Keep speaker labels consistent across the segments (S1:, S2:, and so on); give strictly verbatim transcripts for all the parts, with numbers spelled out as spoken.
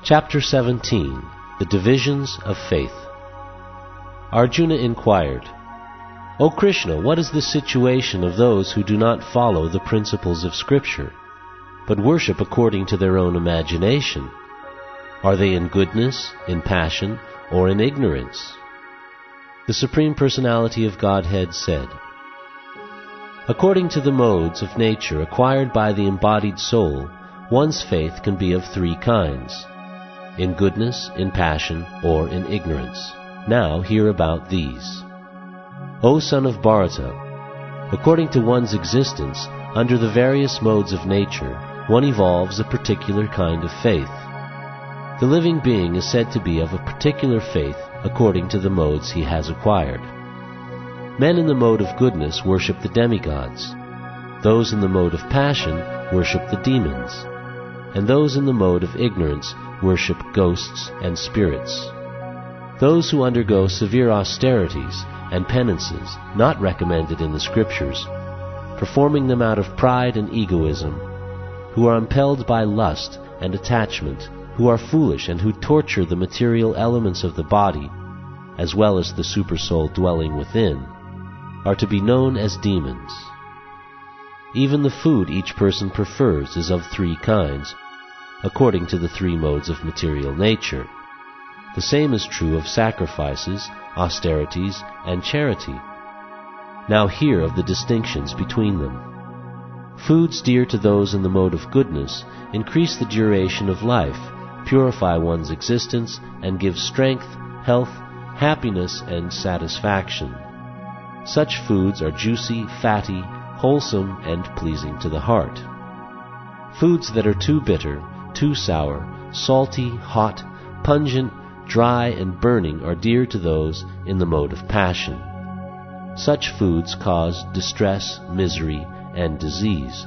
S1: Chapter seventeen. The Divisions of Faith. Arjuna inquired, O Krishna, what is the situation of those who do not follow the principles of Scripture, but worship according to their own imagination? Are they in goodness, in passion, or in ignorance? The Supreme Personality of Godhead said, According to the modes of nature acquired by the embodied soul, one's faith can be of three kinds: in goodness, in passion, or in ignorance. Now hear about these. O son of Bharata, according to one's existence, under the various modes of nature, one evolves a particular kind of faith. The living being is said to be of a particular faith according to the modes he has acquired. Men in the mode of goodness worship the demigods. Those in the mode of passion worship the demons. And those in the mode of ignorance worship ghosts and spirits. Those who undergo severe austerities and penances not recommended in the Scriptures, performing them out of pride and egoism, who are impelled by lust and attachment, who are foolish and who torture the material elements of the body, as well as the supersoul dwelling within, are to be known as demons. Even the food each person prefers is of three kinds, according to the three modes of material nature. The same is true of sacrifices, austerities, and charity. Now hear of the distinctions between them. Foods dear to those in the mode of goodness increase the duration of life, purify one's existence, and give strength, health, happiness, and satisfaction. Such foods are juicy, fatty, wholesome, and pleasing to the heart. Foods that are too bitter, too sour, salty, hot, pungent, dry, and burning are dear to those in the mode of passion. Such foods cause distress, misery, and disease.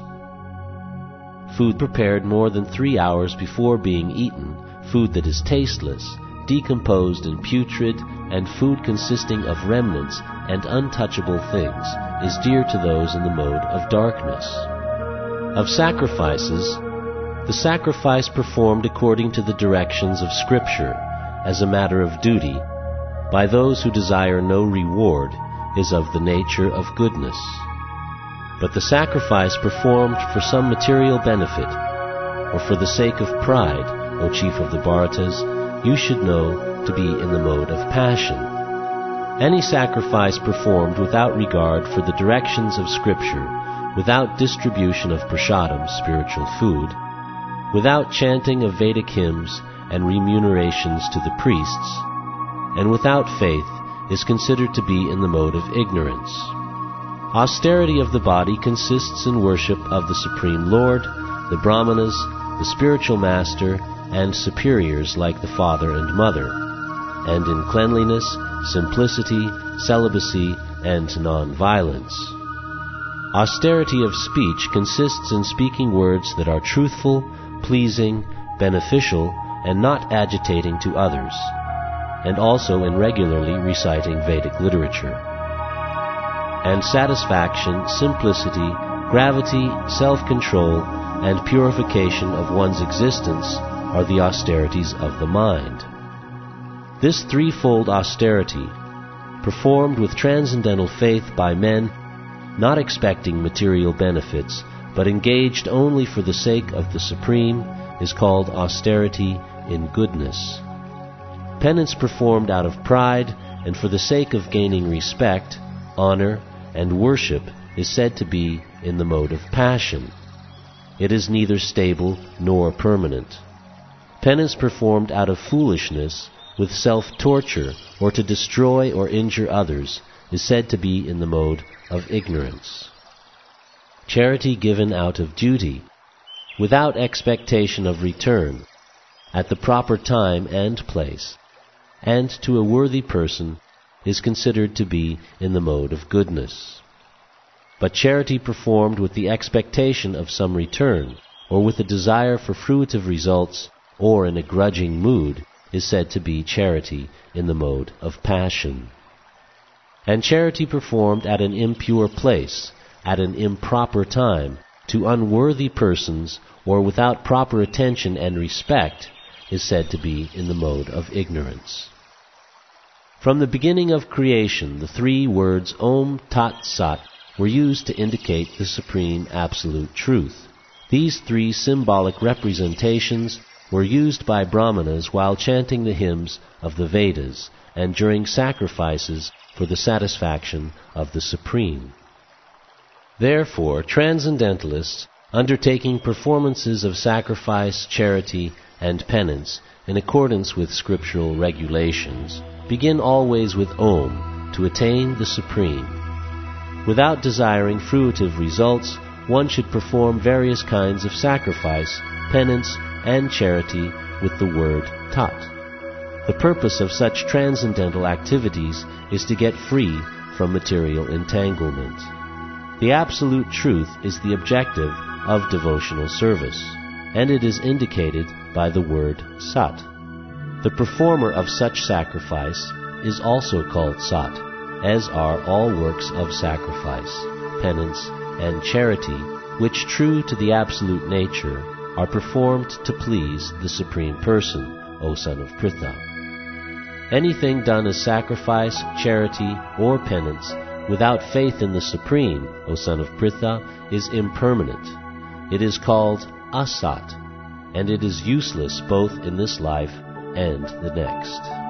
S1: Food prepared more than three hours before being eaten, food that is tasteless, decomposed and putrid, and food consisting of remnants and untouchable things is dear to those in the mode of darkness. Of sacrifices, the sacrifice performed according to the directions of Scripture, as a matter of duty, by those who desire no reward, is of the nature of goodness. But the sacrifice performed for some material benefit, or for the sake of pride, O chief of the Bharatas, you should know to be in the mode of passion. Any sacrifice performed without regard for the directions of Scripture, without distribution of prasadam, spiritual food, without chanting of Vedic hymns and remunerations to the priests, and without faith, is considered to be in the mode of ignorance. Austerity of the body consists in worship of the Supreme Lord, the Brahmanas, the spiritual master, and superiors like the father and mother, and in cleanliness, simplicity, celibacy, and non-violence. Austerity of speech consists in speaking words that are truthful, pleasing, beneficial, and not agitating to others, and also in regularly reciting Vedic literature. And satisfaction, simplicity, gravity, self-control, and purification of one's existence are the austerities of the mind. This threefold austerity, performed with transcendental faith by men not expecting material benefits, but engaged only for the sake of the Supreme, is called austerity in goodness. Penance performed out of pride and for the sake of gaining respect, honor, and worship is said to be in the mode of passion. It is neither stable nor permanent. Penance performed out of foolishness, with self-torture, or to destroy or injure others, is said to be in the mode of ignorance. Charity given out of duty, without expectation of return, at the proper time and place, and to a worthy person, is considered to be in the mode of goodness. But charity performed with the expectation of some return, or with a desire for fruitive results, or in a grudging mood, is said to be charity in the mode of passion. And charity performed at an impure place, at an improper time, to unworthy persons, or without proper attention and respect, is said to be in the mode of ignorance. From the beginning of creation, the three words Om Tat Sat were used to indicate the supreme absolute truth. These three symbolic representations were used by Brahmanas while chanting the hymns of the Vedas and during sacrifices for the satisfaction of the Supreme. Therefore, transcendentalists undertaking performances of sacrifice, charity, and penance in accordance with scriptural regulations begin always with Om to attain the Supreme. Without desiring fruitive results, one should perform various kinds of sacrifice, penance, and charity with the word Tat. The purpose of such transcendental activities is to get free from material entanglement. The absolute truth is the objective of devotional service, and it is indicated by the word Sat. The performer of such sacrifice is also called Sat, as are all works of sacrifice, penance, and charity, which, true to the absolute nature, are performed to please the Supreme Person, O son of Pritha. Anything done as sacrifice, charity, or penance without faith in the Supreme, O son of Pritha, is impermanent. It is called Asat, and it is useless both in this life and the next.